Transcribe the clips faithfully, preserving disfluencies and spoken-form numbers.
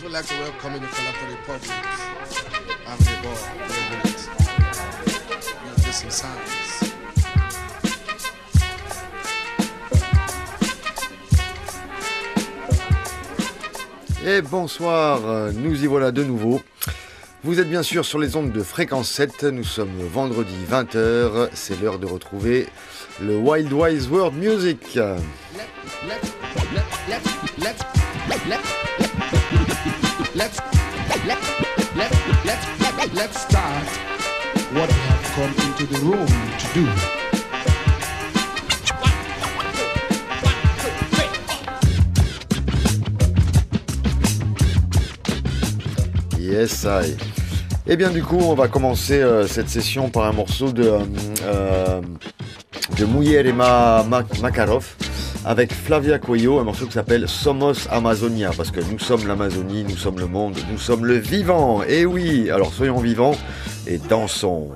would like to welcome in the Collector Republic. I'm the ball for a minute. You'll get some sounds. Et bonsoir, nous y voilà de nouveau. Vous êtes bien sûr sur les ondes de Fréquence sept, nous sommes vendredi vingt heures, c'est l'heure de retrouver le Wild Wise World Music. Let, let, let, let, let, let, let, let's, let, let, let, let, let's start what we have come into the room to do. Yes, I. Et bien du coup, on va commencer euh, cette session par un morceau de, euh, de Mujer Ma, Ma, Makarov avec Flavia Coelho, un morceau qui s'appelle Somos Amazonia, parce que nous sommes l'Amazonie, nous sommes le monde, nous sommes le vivant. Et oui, alors soyons vivants et dansons.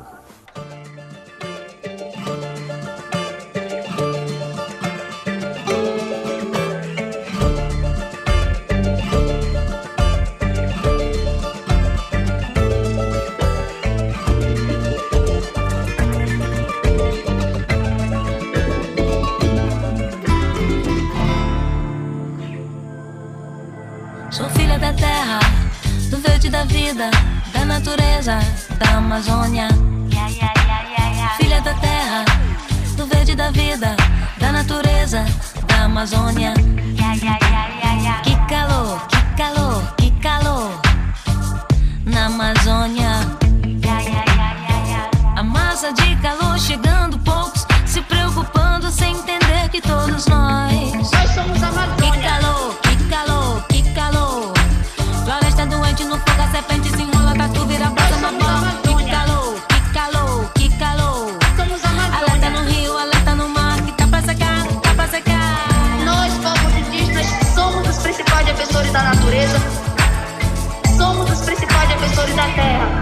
Da natureza, da Amazônia. Filha da terra, do verde da vida, da natureza, da Amazônia. Que calor, que calor, que calor na Amazônia. A massa de calor chegando, poucos se preocupando sem entender que todos nós Nós somos Amazônia. Que calor, que calor, que calor. Floresta doente no fogo, a serpente se enrola, tatu vira brasa, mamão. Que calor, que calor, que calor. Somos Amazônia. Alerta no rio, alerta no mar, que tá pra secar, tá pra secar. Nós, povos indígenas, somos os principais defensores da natureza. Somos os principais defensores da terra.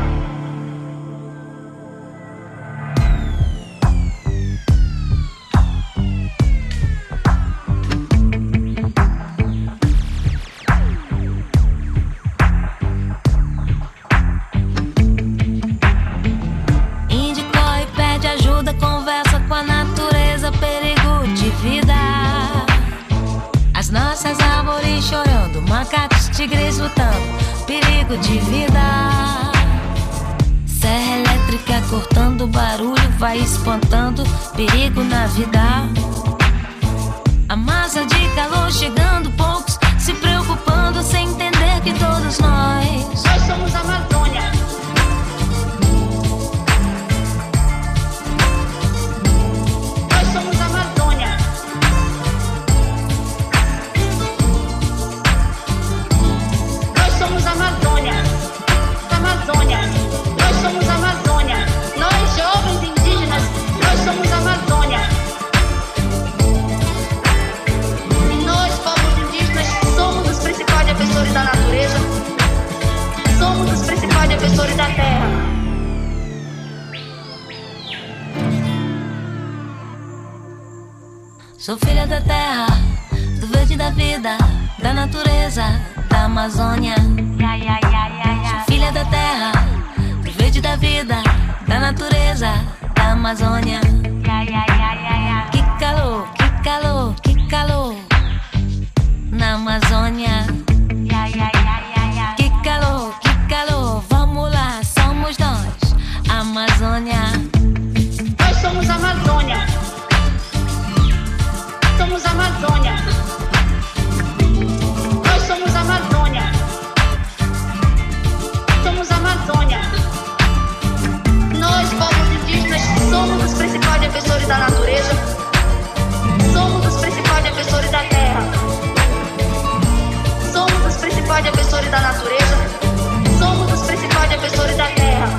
Conversa com a natureza, perigo de vida. As nossas árvores chorando, macacos, tigres lutando, perigo de vida. Serra elétrica cortando, barulho vai espantando, perigo na vida. A massa de calor chegando, poucos se preocupando sem entender que todos nós Nós somos Amazônia. Amazônia, nós somos Amazônia. Nós, jovens indígenas, nós somos Amazônia. E nós, povos indígenas, somos os principais defensores da natureza. Somos os principais defensores da terra. Sou filha da terra, do verde da vida, da natureza, da Amazônia. Sou filha da terra, do verde da vida, da natureza, da Amazônia. Que calor, que calor, que calor na Amazônia. Que calor, que calor, vamos lá, somos nós, Amazônia. Nós somos Amazônia. Somos Amazônia. Nós somos Amazônia. Somos Amazônia. Nós, povos indígenas, somos os principais defensores da natureza. Somos os principais defensores da terra. Somos os principais defensores da natureza. Somos os principais defensores da terra.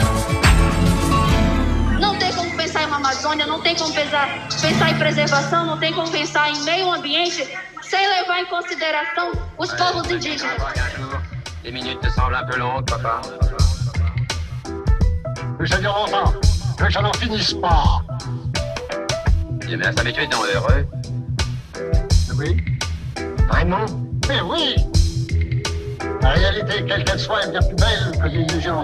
Não tem como pensar em uma Amazônia, não tem como pensar, pensar em preservação, não tem como pensar em meio ambiente sem levar em consideração os povos indígenas. Les minutes te semblent un peu longues, papa. Que ça dure longtemps, que ça n'en finisse pas. Eh bien, ça m'étudie dans l'heureux. Oui. Vraiment? Mais oui. La réalité, quelle qu'elle soit, est bien plus belle que l'illusion.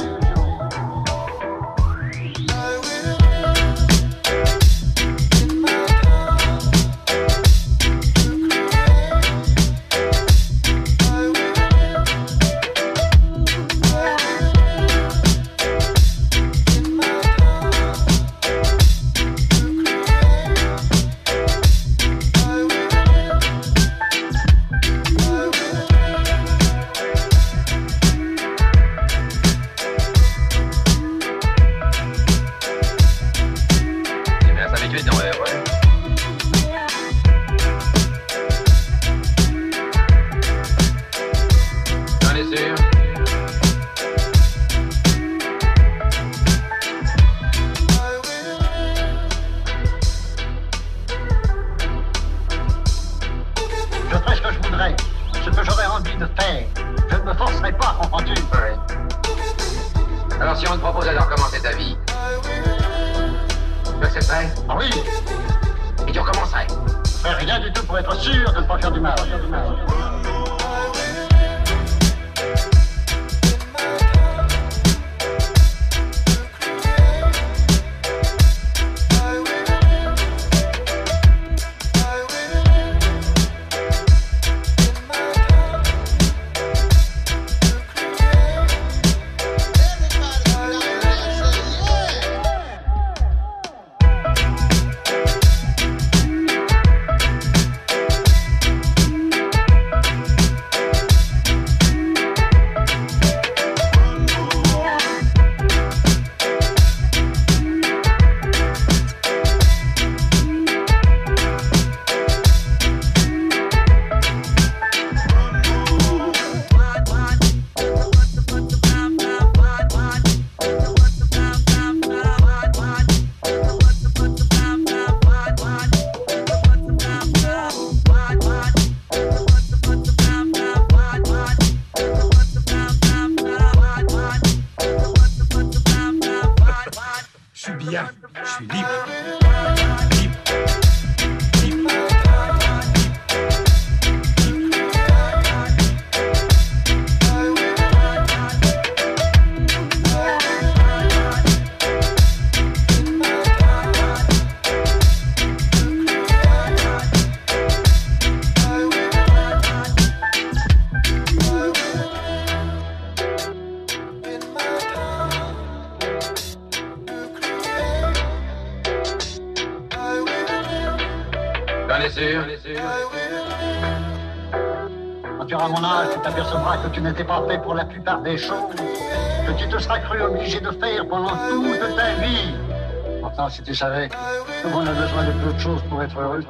Quand tu auras mon âge, tu t'apercevras que tu n'étais pas fait pour la plupart des choses que tu te seras cru obligé de faire pendant toute ta vie. Pourtant, si tu savais que on a besoin de peu de choses pour être heureux.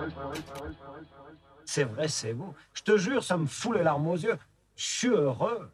C'est vrai, c'est beau. Je te jure, ça me fout les larmes aux yeux. Je suis heureux.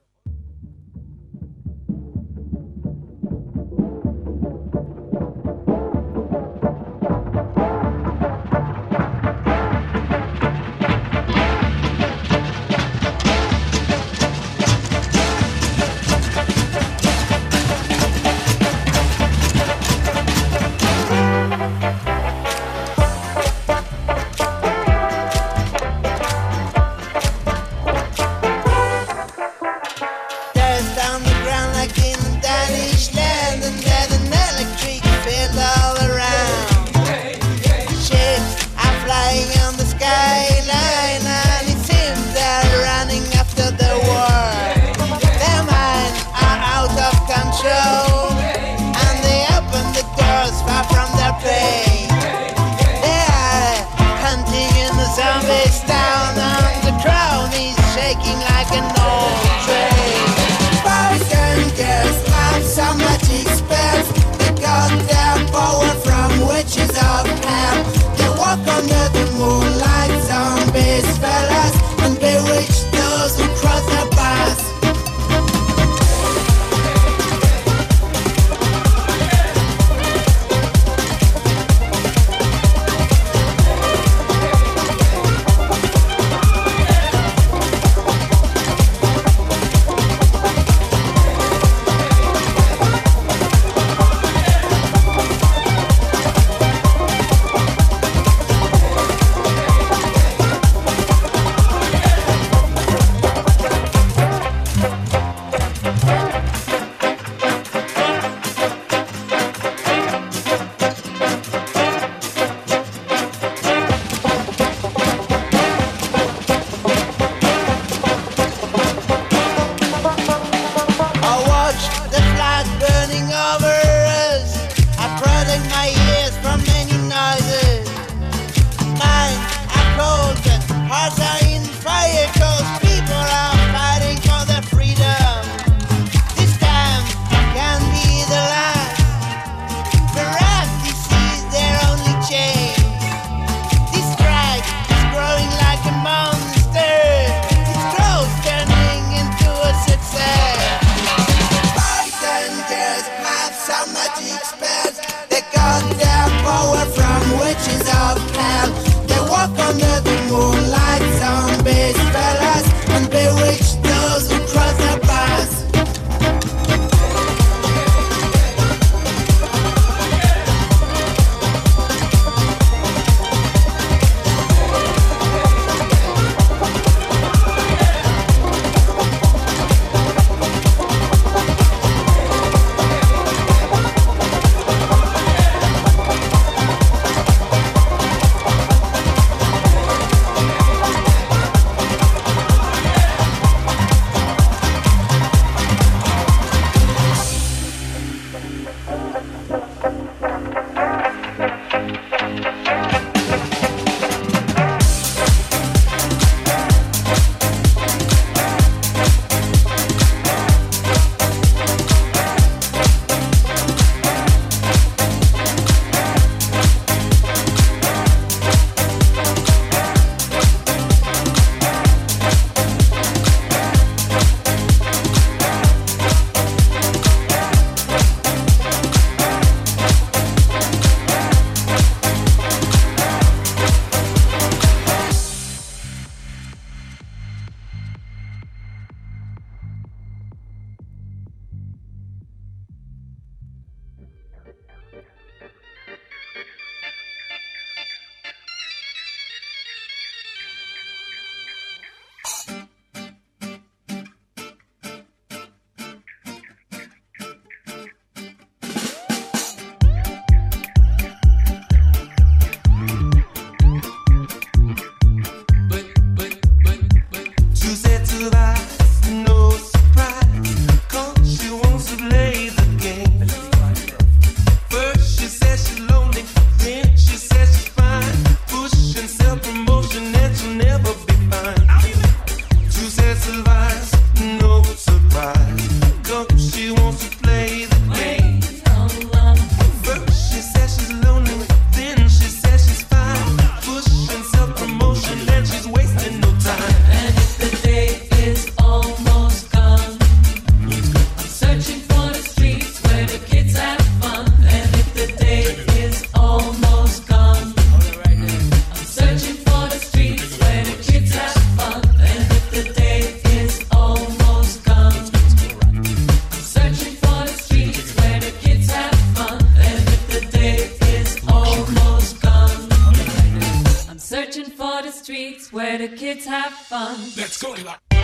lies, no surprise. Go, she wants to play the game. First she says she's lonely, then she says she's fine. Pushing self-promotion and she's wasting no time. And if the day is almost gone, I'm searching for the streets where the kids have fun. And if the day is almost gone, I'm searching for the streets where the kids have fun. And if the day is almost gone, I'm searching for the streets where the kids have fun. And if the day is almost gone, I'm searching for the streets where the kids have fun. Let's go.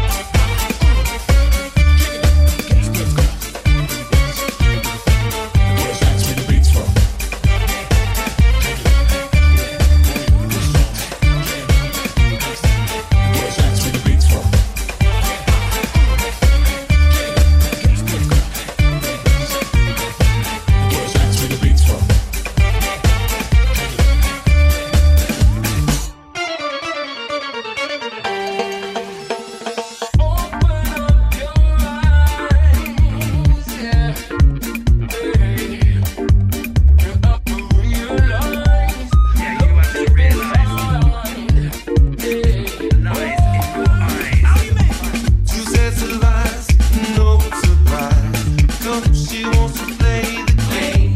Two sets of lies, no surprise. Go, she wants to play the game.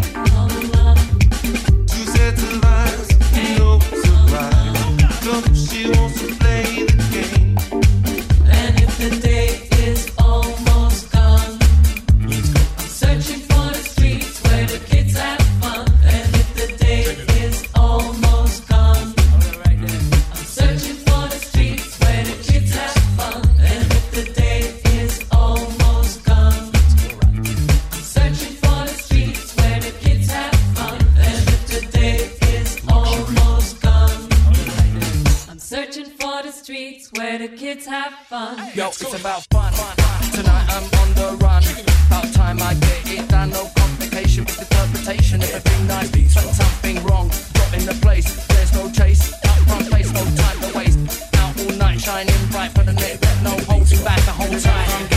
Two sets of lies, no surprise. Go, she wants to play the game. And if the day is almost gone, I'm searching for the streets where the kids have fun. And if the day is almost gone, I'm searching for the streets where the kids have fun. And if the day is almost gone, I'm searching for the streets where the kids have fun. And if the day is almost gone, I'm searching for the streets where the kids have fun. Yo, it's about fun. Tonight I'm on the run. About time I get it done. No complication with interpretation. Everything nice, but something wrong. Got in the place. There's no chase. Up front face, no time to waste. Out all night, shining bright for the neck. No holding back the whole time.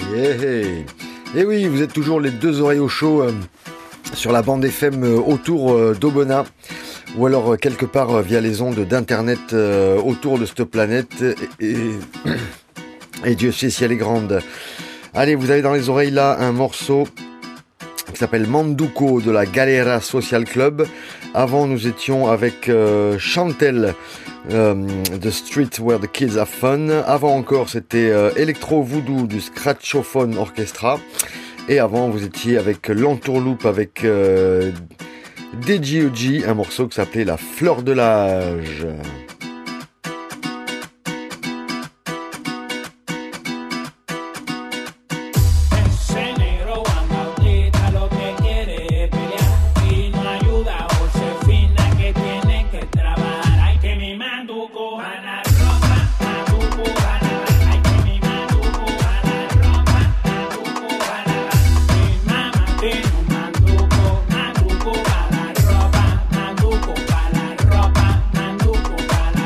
Yeah. Et oui, vous êtes toujours les deux oreilles au chaud euh, sur la bande F M euh, autour euh, d'Aubenas, ou alors euh, quelque part euh, via les ondes d'internet euh, autour de cette planète, et, et, et Dieu sait si elle est grande. Allez, vous avez dans les oreilles là un morceau qui s'appelle Manduco de la Galera Social Club. Avant, nous étions avec euh, Chantel, euh, The Street Where the Kids Have Fun. Avant encore, c'était euh, Electro Voodoo du Scratchophone Orchestra. Et avant, vous étiez avec l'Entourloupe avec euh, D J O G, un morceau qui s'appelait La Fleur de l'âge. Manduco para la ropa, manduco para la ropa, manduco para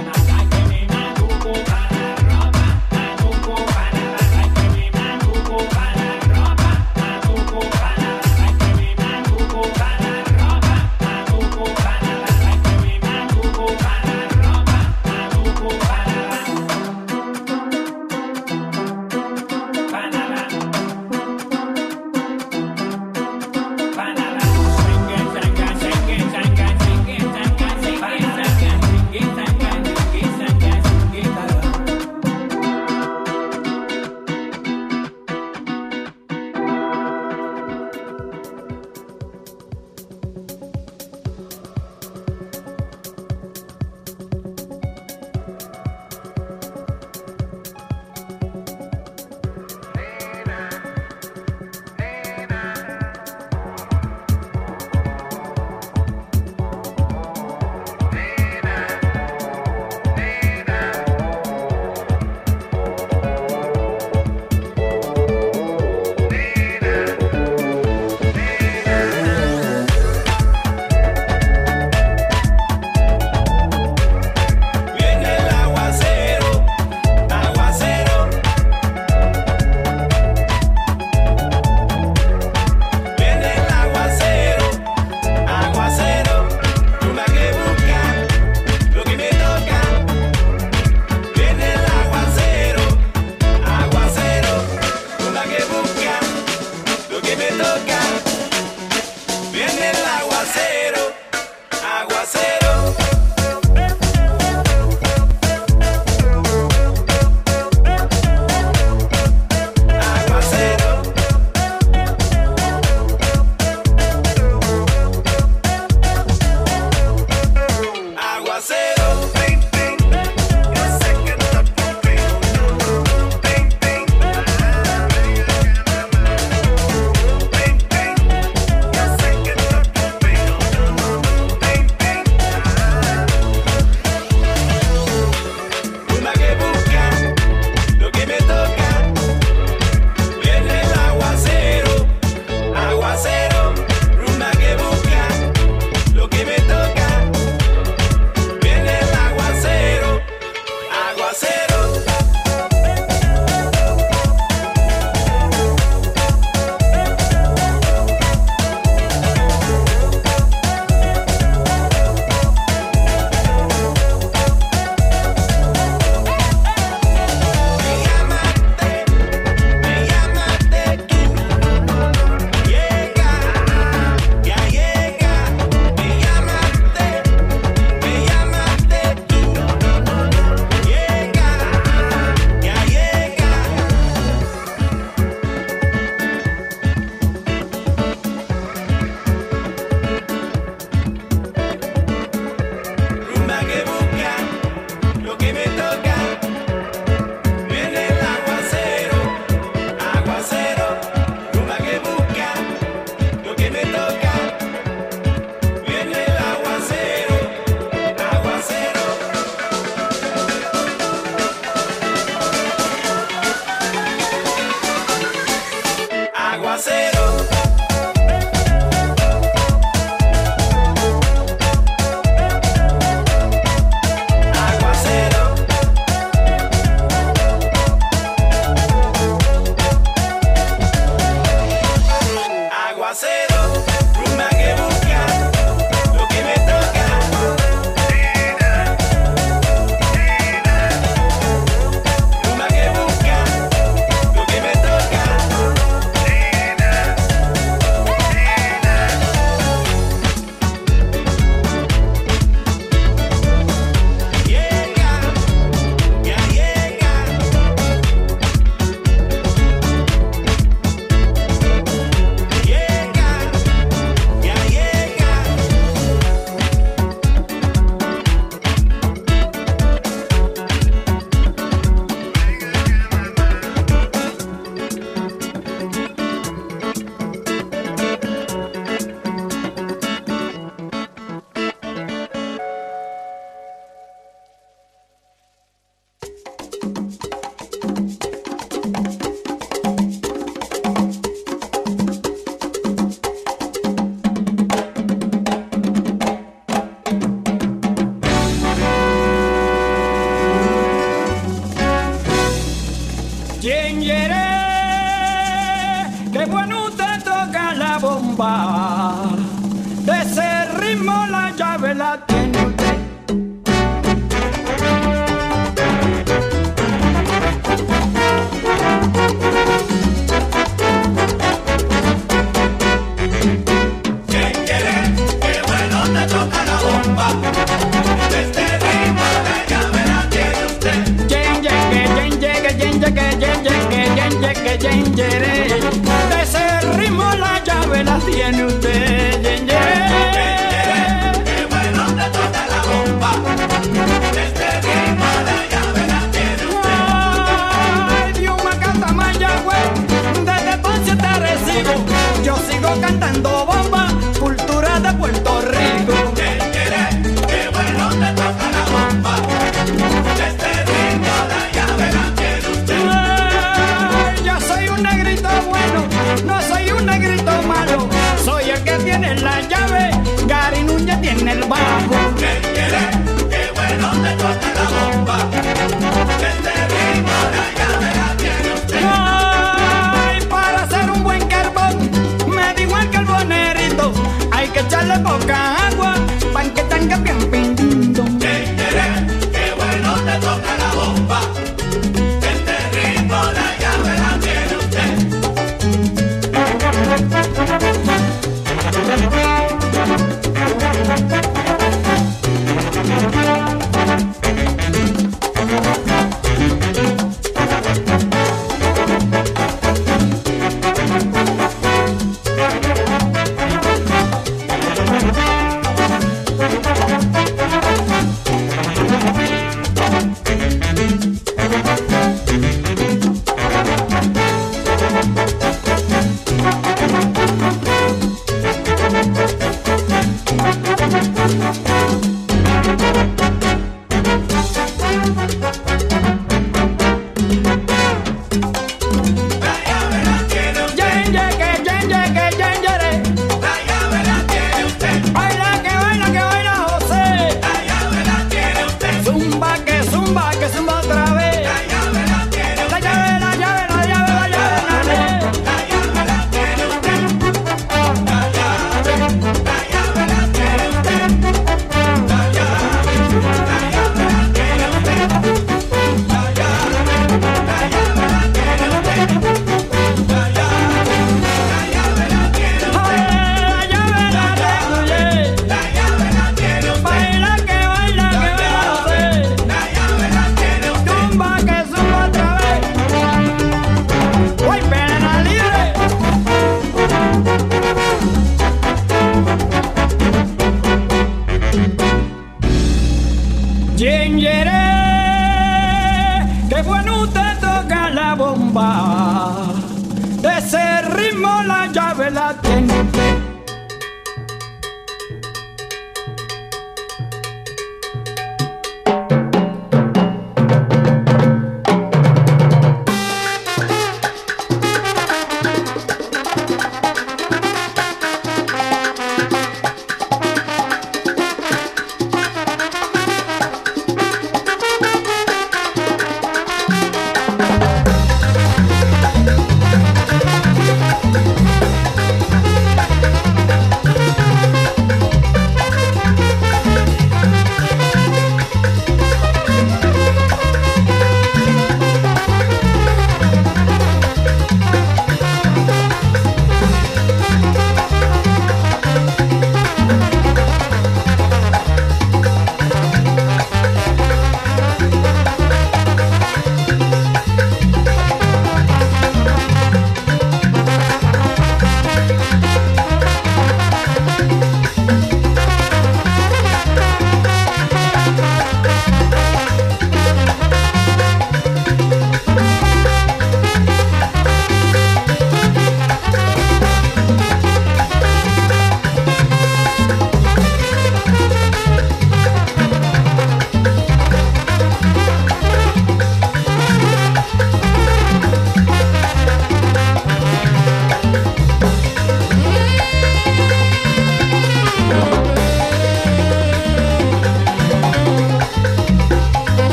yen, yere. De ese ritmo la llave la tiene usted, yen, yere. Qué bueno te toca la bomba. De este ritmo la llave la tiene usted. Ay, Dios me canta Mayagüez, desde Ponce te recibo. Yo sigo cantando bomba, cultura de Puerto Rico. Qué bueno te toca la bomba. De este ritmo la llave la tiene usted. Ay, yo soy un negrito bueno, no soy un negrito malo. Soy el que tiene la llave, Gary Núñez tiene el bajo. ¿Qué quiere? Qué bueno te toca la bomba. De este ritmo la llave la tiene usted. Ay, para hacer un buen carbón, me dijo el carbonerito, hay que echarle poca agua, pan que tenga bien pinto. ¿Qué quiere? Qué bueno te toca la bomba. De este ritmo la llave la tiene usted.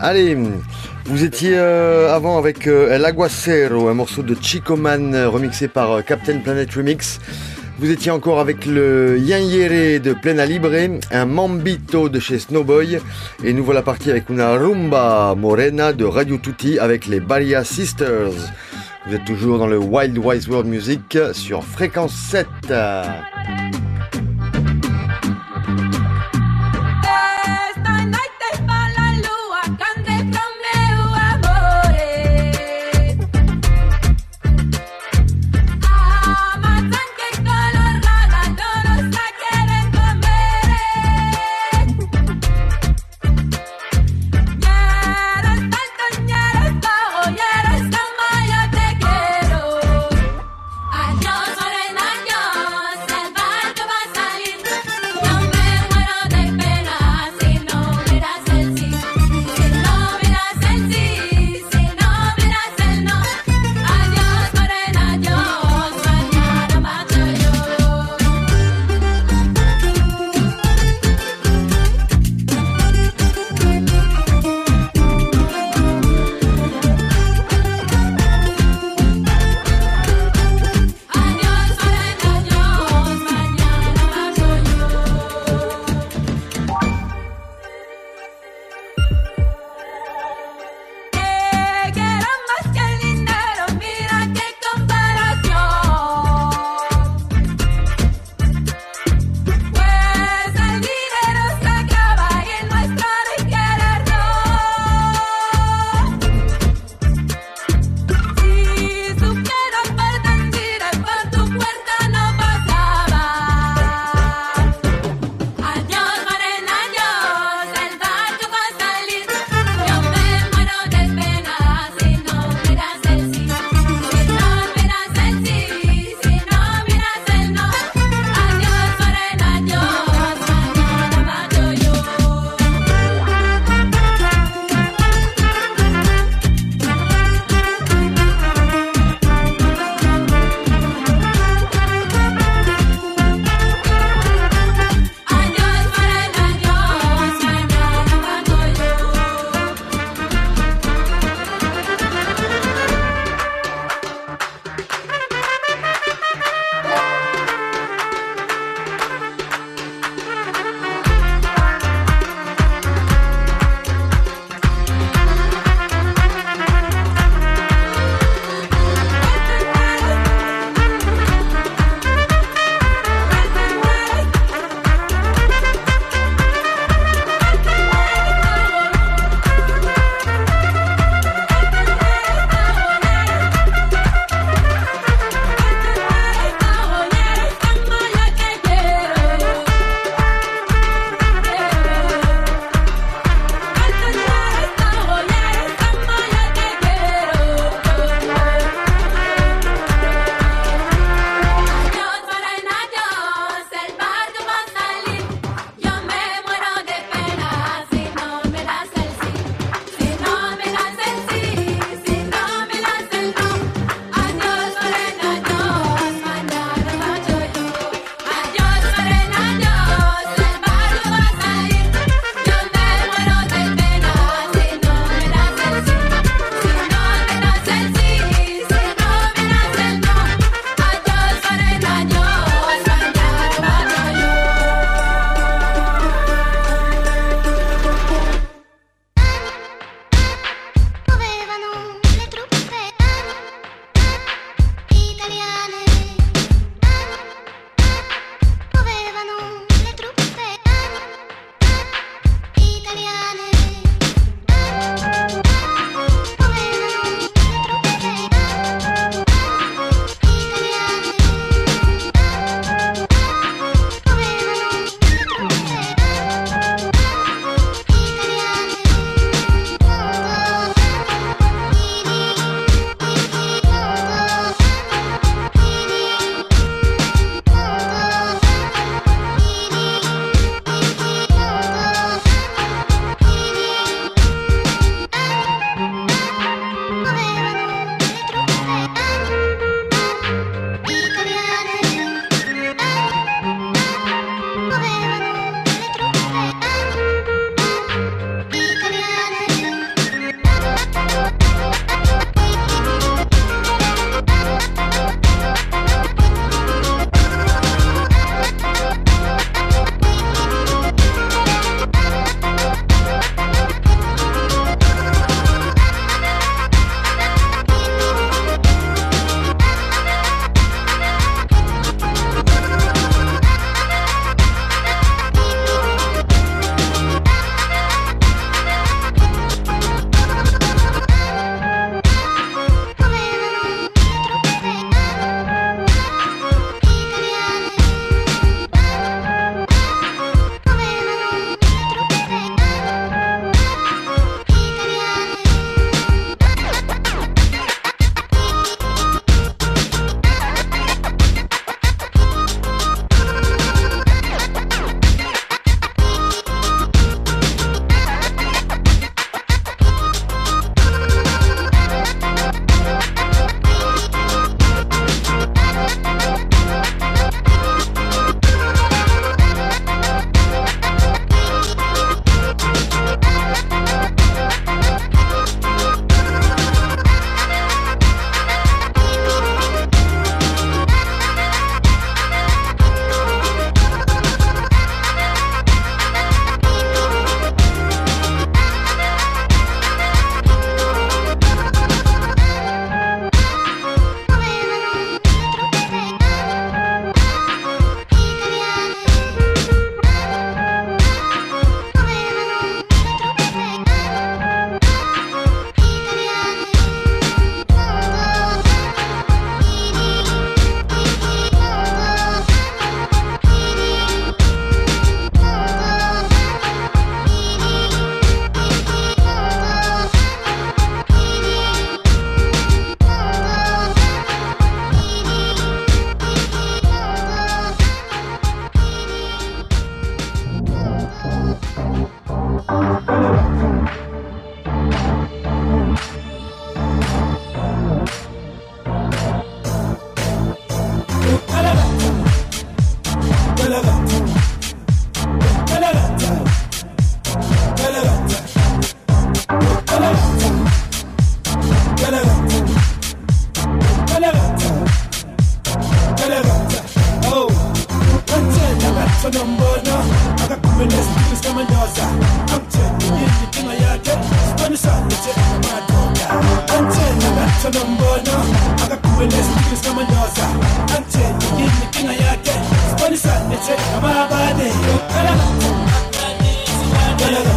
Allez, vous étiez euh, avant avec euh, El Aguacero, un morceau de Chico Man euh, remixé par euh, Captain Planet Remix. Vous étiez encore avec le Yanyere de Plena Libre, un Mambito de chez Snowboy. Et nous voilà partis avec una Rumba Morena de Radio Tutti avec les Bahia Sisters. Vous êtes toujours dans le Wild Wise World Music sur Fréquence sept. Adiós, morena, adiós, el barco nombono akakueleza kitu kama nyoza ante yini kina yake sponisa neche kama bade kala kala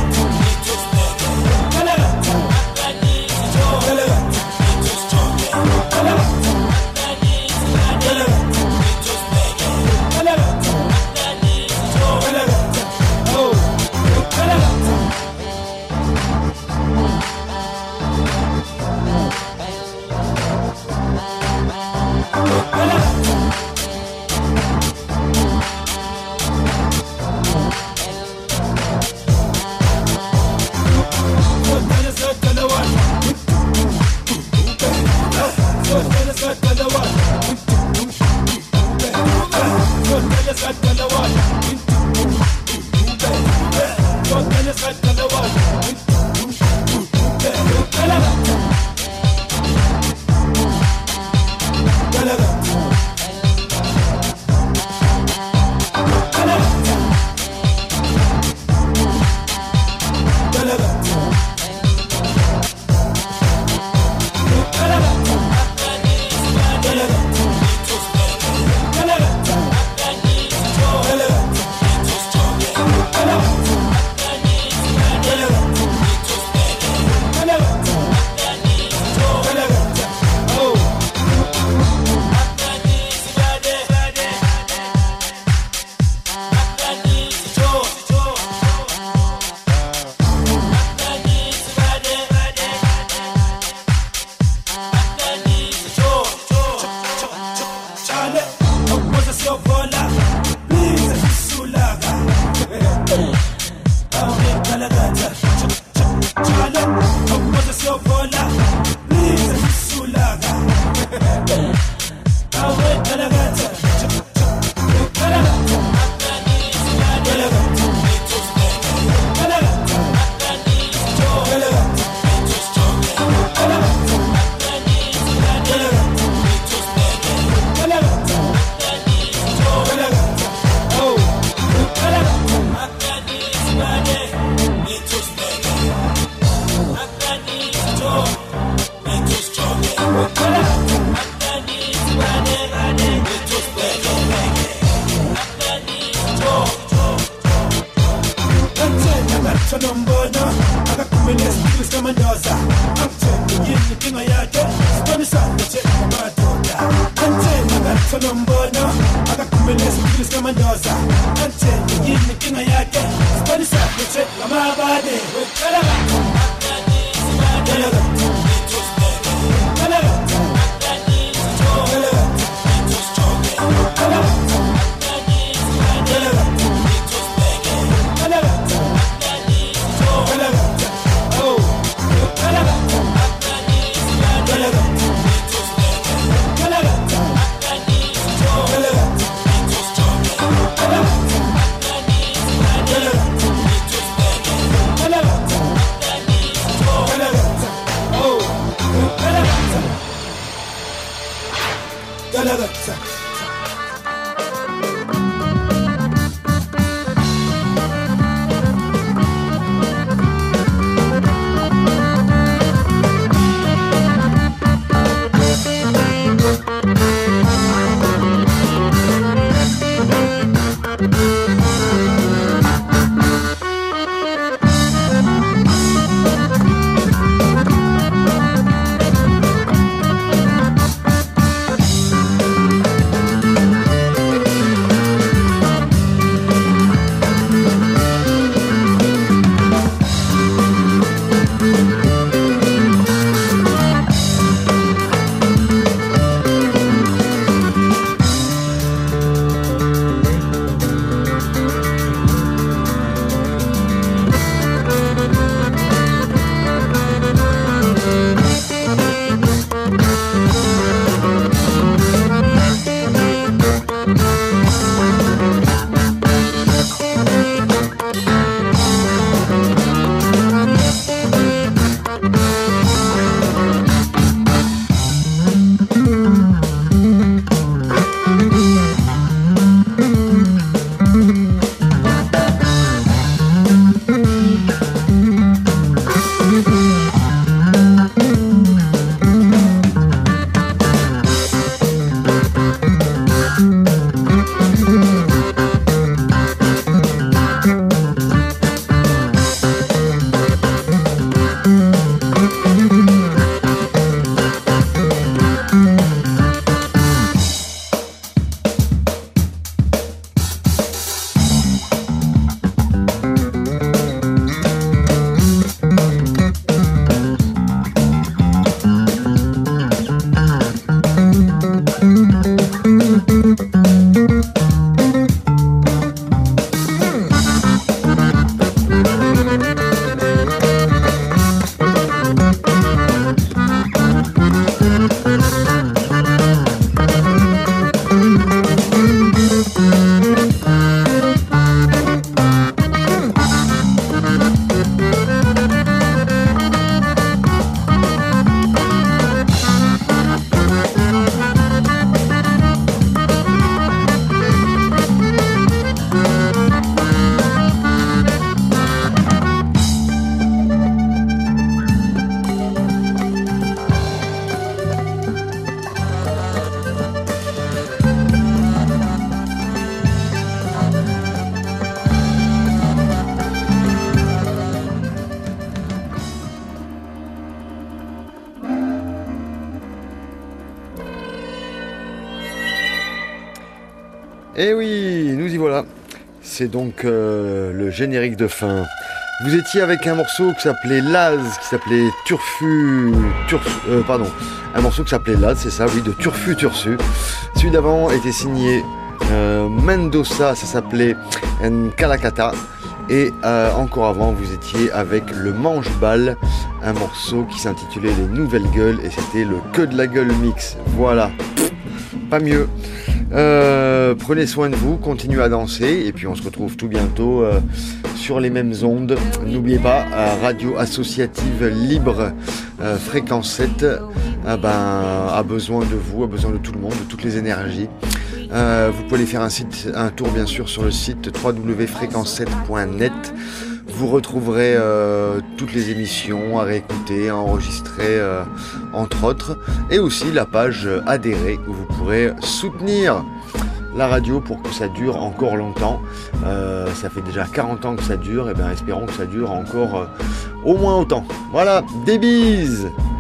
Et oui, nous y voilà. C'est donc euh, le générique de fin. Vous étiez avec un morceau qui s'appelait Laz, qui s'appelait Turfu... Turfu euh, pardon, un morceau qui s'appelait Laz, c'est ça, oui, de Turfu Tursu. Celui d'avant était signé euh, Mendoza, ça s'appelait Nkalakata. Et euh, encore avant, vous étiez avec le Manche-Balle, un morceau qui s'intitulait Les Nouvelles Gueules, et c'était le Que de la Gueule mix. Voilà, pas mieux. Euh, prenez soin de vous, continuez à danser, et puis on se retrouve tout bientôt euh, sur les mêmes ondes. N'oubliez pas, euh, Radio Associative Libre, euh, Fréquence sept, euh, ben, a besoin de vous, a besoin de tout le monde, de toutes les énergies. Euh, vous pouvez aller faire un, site, un tour bien sûr sur le site w w w point fréquence sept point net. Vous retrouverez euh, toutes les émissions à réécouter, à enregistrer, euh, entre autres, et aussi la page adhérer où vous pourrez soutenir la radio pour que ça dure encore longtemps. Euh, ça fait déjà quarante ans que ça dure, et bien espérons que ça dure encore euh, au moins autant. Voilà, des bises!